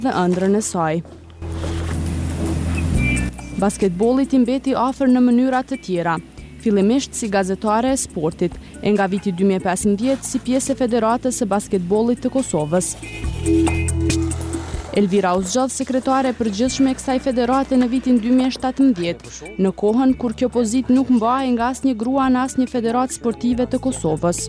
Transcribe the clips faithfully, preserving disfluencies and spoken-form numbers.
dhe ëndrrën e saj. Basketbollit i mbeti afër në mënyra të tjera, fillimisht si gazetare e sportit, e nga viti dy mijë e pesëmbëdhjetë si pjesë e Federatës së Basketbollit të Kosovës. Elvira u zgjodh sekretare e përgjithshme e kësaj federate në vitin dy mijë e shtatëmbëdhjetë, në kohën kur kjo pozitë nuk mbahej nga asnjë grua në asnjë federatë sportive të Kosovës.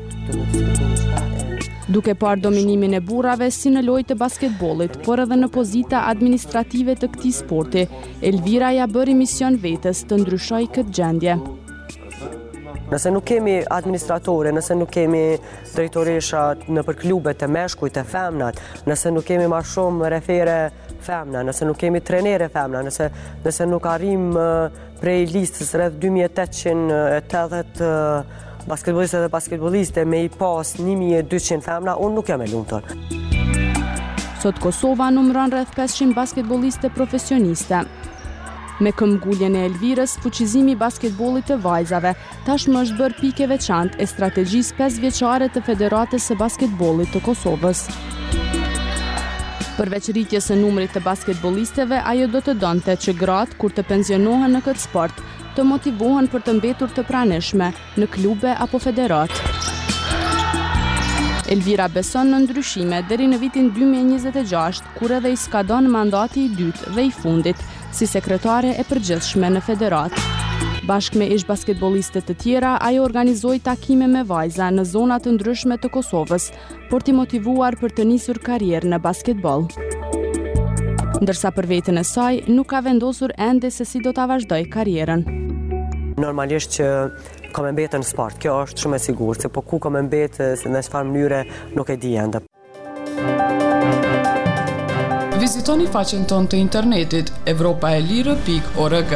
Duke parë dominimin e burrave si në lojë të basketbollit, por edhe në pozita administrative të këtij sporti, Elvira ja bëri mision vetes të ndryshojë këtë gjendje. Nëse nuk kemi administratore, nëse nuk kemi drejtoresha në për klubet e meshkujt e femnat, nëse nuk kemi ma shumë refere femna, nëse nuk kemi trenere femna, nëse, nëse nuk arrim uh, prej listës rreth dy mijë e tetëqind e tetëdhjetë uh, basketboliste dhe basketboliste me i pas një mijë e dyqind femna, unë nuk jam e lumtur. Sot Kosova numëron rreth pesëqind basketboliste profesioniste. Me këmbgulljen e Elvirës, fuqizimi i basketbollit të vajzave tashmë është bërë pikë veçantë e strategjisë pesëvjeçare të Federatës së Basketbollit të Kosovës. Përveç rritjes së numrit të basketbollisteve, ajo do të donte që gratë, kur të pensionohen në këtë sport, të motivohen për të mbetur të pranishme në klube apo federat. Elvira beson në ndryshime deri në vitin dy mijë e njëzet e gjashtë, kur edhe i skadon mandati i dytë dhe i fundit si sekretare e përgjithshme në federat. Bashkë me ish basketboliste të tjera, ajo organizoi takime me vajza në zona të ndryshme të Kosovës, por t'i motivuar për të nisur karrierë në basketboll. Ndërsa për veten e saj, nuk ka vendosur ende se si do ta vazhdoj karrierën. Normalisht që kam e mbetë në sport, kjo është shumë e sigurt, se po ku kam e mbetë në çfarë mënyre nuk e di ende. Vizitoni faqen tonë të internetit evropaelire pikë org.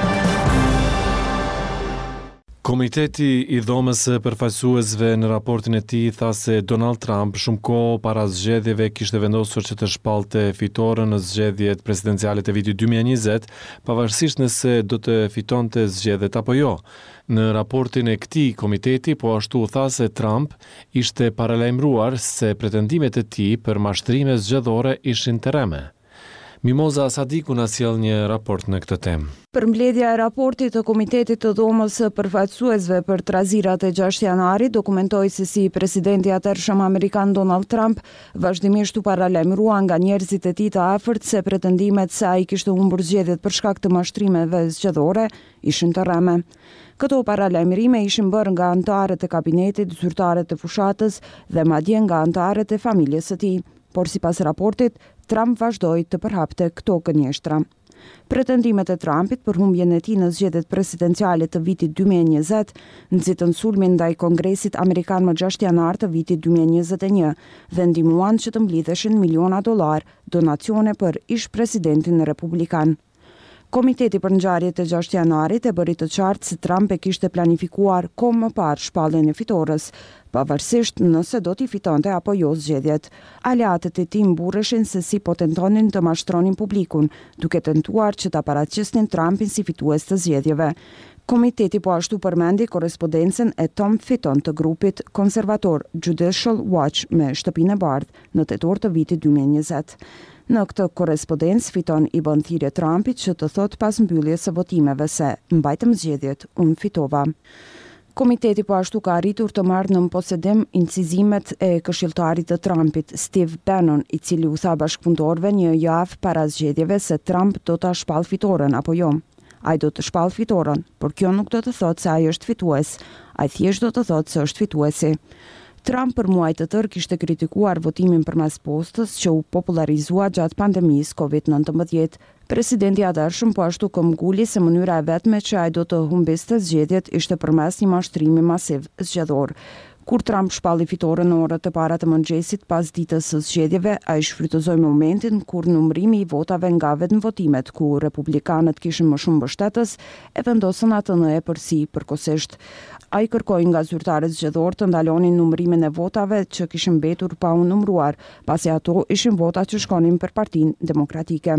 Komiteti i dhomës së përfaqësuesve në raportin e tij tha se Donald Trump shumë kohë para zgjedhjeve kishte vendosur që të shpallte fitoren në zgjedhjet presidenciale të vitit dy mijë e njëzet, pavarësisht nëse do të fitonte zgjedhjet apo jo. Në raportin e këtij komiteti po ashtu tha se Trump ishte paralajmëruar se pretendimet e tij për mashtrime zgjedhore ishin të rreme. Mimoza Sadiku na sjell një raport në këtë temë. Përmbledhja e raportit të Komitetit të Dhomës së Përfaqësuesve për trazirat e gjashtë janarit dokumentoi se si presidenti i atëhershëm amerikan Donald Trump vazhdimisht u paralajmërua nga njerëzit e tij të afërt se pretendimet se ai kishte humbur zgjedhjet për shkak të mashtrimeve zgjedhore ishin të rreme. Këto paralajmërime ishin bërë nga anëtarët e kabinetit, zyrtarët e fushatës dhe madje nga anëtarët e familjes së tij. Por sipas raportit, Trump vazhdoi të përhapte këto gënjeshtra. Pretendimet e Trumpit për humbjen e tij në zgjedhjet presidenciale të vitit dy mijë e njëzet nxitën sulmin ndaj Kongresit Amerikan më gjashtë janar të vitit dy mijë e njëzet e një dhe ndihmuan që të mblidheshin miliona dollar donacione për ish presidentin republikan. Komiteti për ngjarjet e gjashtë janarit e bëri të qartë se Trump e kishte planifikuar kohë më parë shpalljen e fitores, pavarësisht nëse do t'i fitonte apo jo zgjedhjet. Aleatët e tij mburreshin se si po tentonin të mashtronin publikun, duke tentuar që ta paraqisnin Trumpin si fitues të zgjedhjeve. Komiteti po ashtu përmendi korrespondencën e Tom Fitton të grupit konservator Judicial Watch me Shtëpinë e Bardhë në tetor të vitit dy mijë e njëzet. Në këtë korrespondencë Fitton i bën thirrje Trumpit që të thotë pas mbylljes së votimeve se mbajtëm zgjedhjet, unë fitova. Komiteti po ashtu ka arritur të marrë në posedim incizimet e këshilltarit të Trumpit, Steve Bannon, i cili u tha bashkëpunëtorëve një javë para zgjedhjeve se Trump do ta shpall fitoren apo jo. Ai do të shpall fitoren, por kjo nuk do të thotë se ai është fitues. Ai thjesht do të thotë se është fituesi. Trump për muaj të tërë kishte kritikuar votimin përmes postës që u popularizua gjatë pandemisë kovid nëntëmbëdhjetë. Presidenti i atëhershëm po ashtu këmbguli se mënyra e vetme që ai do të humbiste zgjedhjet ishte përmes një mashtrimi masiv zgjedhor. Kur Trump shpalli fitoren në orët e para të mëngjesit pas ditës së zgjedhjeve, ai shfrytëzoi momentin kur numërimi i votave nga vetëm votimet ku republikanët kishin më shumë mbështetës e vendosën atë në epërsi përkohësisht. Ai kërkoi nga zyrtarët zgjedhor të ndalonin numërimin e votave që kishin mbetur pa u numëruar, pasi ato ishin vota që shkonin për Partinë Demokratike.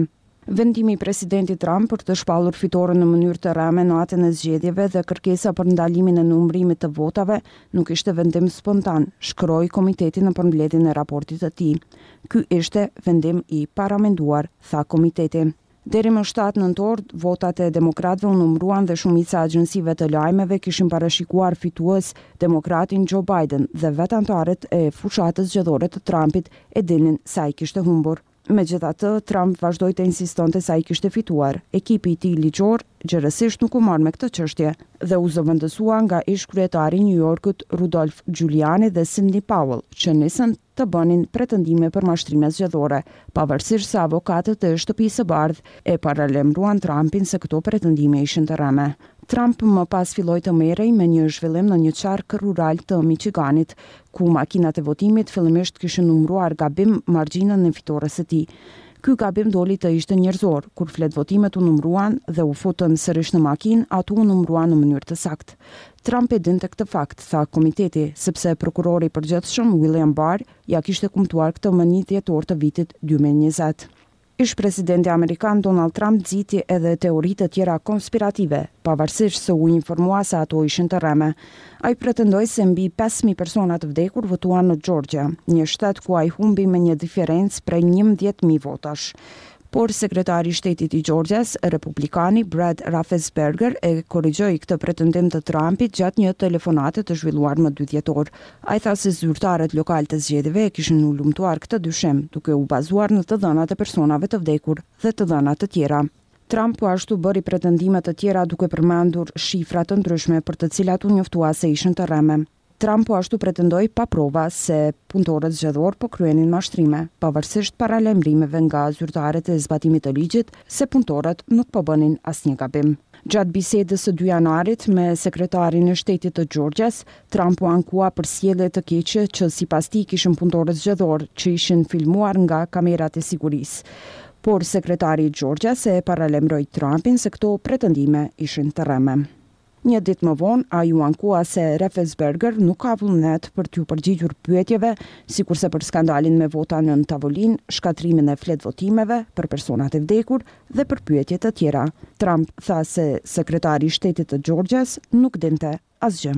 Vendimi i presidentit Trump për të shpallur fitoren në mënyrë të rreme natën e zgjedhjeve dhe kërkesa për ndalimin e numërimit të votave nuk ishte vendim spontan, shkroi komiteti në përmbledhjen e raportit të tij. Ky ishte vendim i paramenduar, tha komiteti. Deri më shtatë nëntor, votat e demokratëve u numëruan dhe shumica e agjensive të lajmeve kishin parashikuar fitues demokratin Joe Biden dhe vetë anëtarët e fushatës zgjedhore të Trumpit e dinin se ai kishte humbur. Megjithatë, Trump vazhdoi të insistonte se ai kishte fituar. Ekipi i tij ligjor gjërësisht nuk u marr me këtë çështje dhe u zëvendësua nga ish kryetari i New Yorkut Rudolph Giuliani dhe Sidney Powell, që nisën të bënin pretendime për mashtrime zgjedhore, pavarësisht se avokatët e shtëpisë së bardhë e paralajmëruan Trumpin se këto pretendime ishin të rreme. Trump më pas filloi të merrej me një zhvillim në një qark rural të Michiganit, ku makinat e votimit fillimisht kishin numëruar gabim margjinën e fitores së tij. Ky gabim doli të ishte njerëzor, kur flet votimet u numëruan dhe u futën sërish në makinë, ato u numëruan në mënyrë të saktë. Trump e dinte këtë fakt, tha komiteti, sepse prokurori i përgjithshëm William Barr ja kishte kumtuar këtë më një dhjetor të vitit dy mijë e njëzet. Ish presidenti amerikan Donald Trump nxiti edhe teoritë të tjera konspirative, pavarësisht se u informua se ato ishin të rreme. Ai pretendoi se mbi pesë mijë persona të vdekur votuan në Georgia, një shtet ku ai humbi me një diferencë prej njëmbëdhjetë mijë votash. Por sekretari i shtetit i Georgias, republikani Brad Raffensperger, e korrigjoi këtë pretendim të Trumpit gjatë një telefonate të zhvilluar më dy dhjetor. Ai tha se zyrtarët lokal të zgjedhjeve kishin ulumtuar këtë dyshim, duke u bazuar në të dhënat e personave të vdekur dhe të dhëna të tjera. Trump po ashtu bëri pretendime të tjera duke përmendur shifra të ndryshme për të cilat u njoftua se ishin të rreme. Trump po ashtu pretendoi pa prova se punëtorët zgjedhor po kryenin mashtrime, pavarësisht paralajmërimeve nga zyrtarët e zbatimit të ligjit se punëtorët nuk po bënin asnjë gabim. Gjatë bisedës së dy janarit me sekretarin e shtetit të Georgias, Trump u ankua për sjellje të keqe që sipas tij kishin punëtorët zgjedhor që ishin filmuar nga kamerat e sigurisë. Por sekretari i Georgias e paralajmëroi Trumpin se këto pretendime ishin të rreme. Një ditë më vonë, ai u ankua se Raffensperger nuk ka vullnet për t'ju përgjigjur pyetjeve, sikurse për skandalin me vota nën tavolinë, shkatrimin e flet votimeve për personat e vdekur dhe për pyetje të tjera. Trump tha se sekretari i shtetit të Georgias nuk dinte asgjë.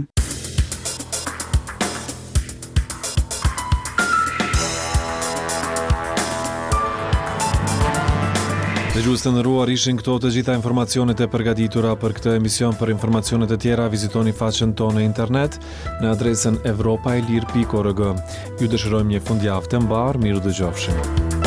Dhe gjusë të nëruar ishin këto të gjitha informacionet e përgatitura për këtë emision. Për informacionet e tjera vizitoni faqen tonë në internet në adresën evropa e lir pikë org. Ju dëshirojmë një fundjavë të mbar, miru dëgjofshim.